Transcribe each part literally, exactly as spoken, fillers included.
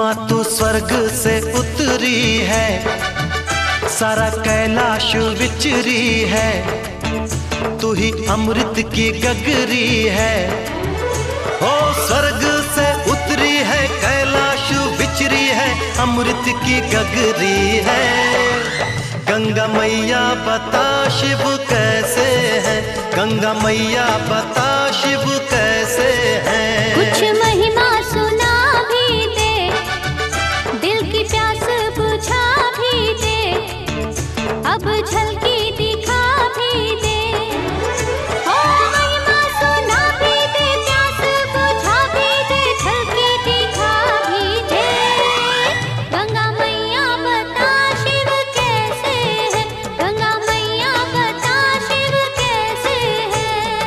माँ तू स्वर्ग से उतरी है, सारा कैलाश विचरी है, तू ही अमृत की गगरी है। ओ स्वर्ग से उतरी है, कैलाश विचरी है, अमृत की गगरी है। गंगा मैया बता शिव कैसे है, गंगा मैया बता शिव कैसे है। कुछ महिमा सुना भी दे, दिल की प्यास बुझा भी दे, अब झलकी दिखा भी दे। ओ महिमा सुना भी दे, प्यास बुझा भी दे, झलकी दिखा भी दे। गंगा मैया बता शिव कैसे है, गंगा मैया बता शिव कैसे है।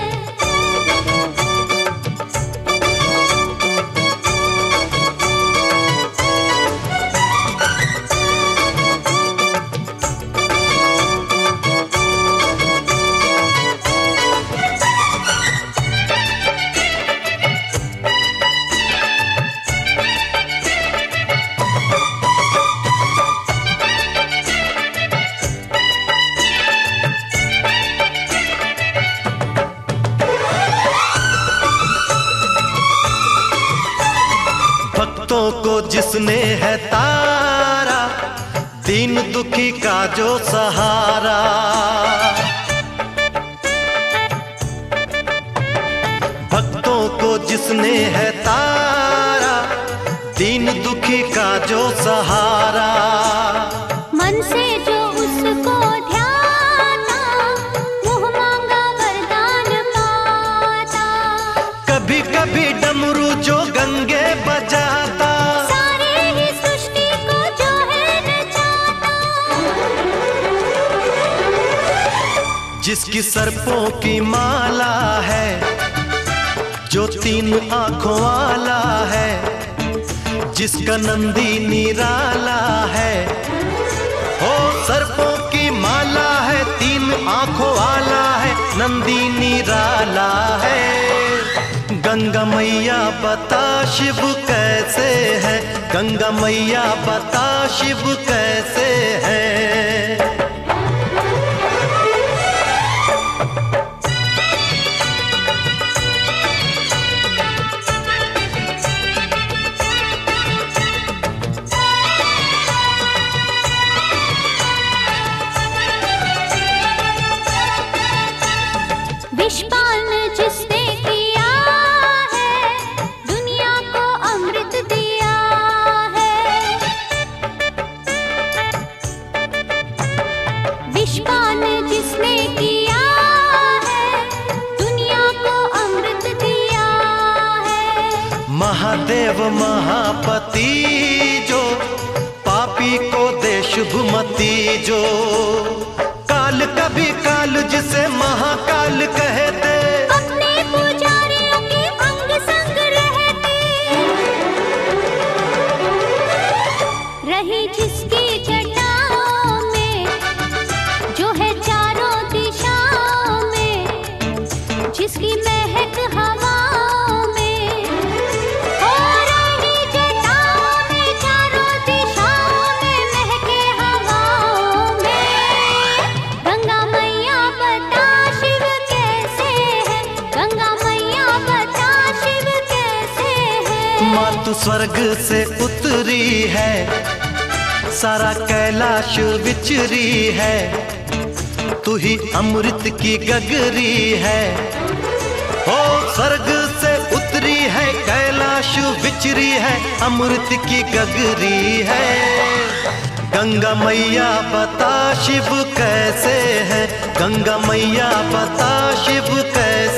भक्तों को जिसने है तारा, दीन दुखी का जो सहारा। भक्तों को जिसने है तारा, दीन दुखी का जो सहारा। मन से जो उसको ध्याना, मुँह मांगा वरदान पाता। कभी कभी डमरू जो गंगे बजाता, सारे ही सृष्टि को जो है नचाता। जिसकी सर्पों की माला है, जो तीन आंखों वाला है, जिसका नंदी निराला है। हो सर्पों की माला है, तीन आंखों वाला है, नंदी निराला है। गंगा मैया बता शिव कैसे है, गंगा मैया बता शिव कैसे है। विषपान जिसने किया है, दुनिया को अमृत दिया है। विषपान जिसने किया है, दुनिया को अमृत दिया है। महादेव महापति जो, पापी को दे शुभमति जो। काल कभी काल जिसे महाकाल कहते, अपने पुजारियों के अंग संग रहते। रही जिसकी जटाओं में, जो है चारों दिशाओं में, जिसकी महक हवाओं में। हो रही जटाओं में, चारों दिशाओं में, महके हवाओं में। गंगा मैया बता शिव कैसे है, गंगा मैया बता शिव कैसे है। माँ तू स्वर्ग से उतरी है, सारा कैलाश विचरी है, तू ही अमृत की गगरी है। ओ स्वर्ग से उतरी है, कैलाश विचरी है, अमृत की गगरी है। गंगा मैया बता शिव कैसे है, गंगा मैया बता शिव कैसे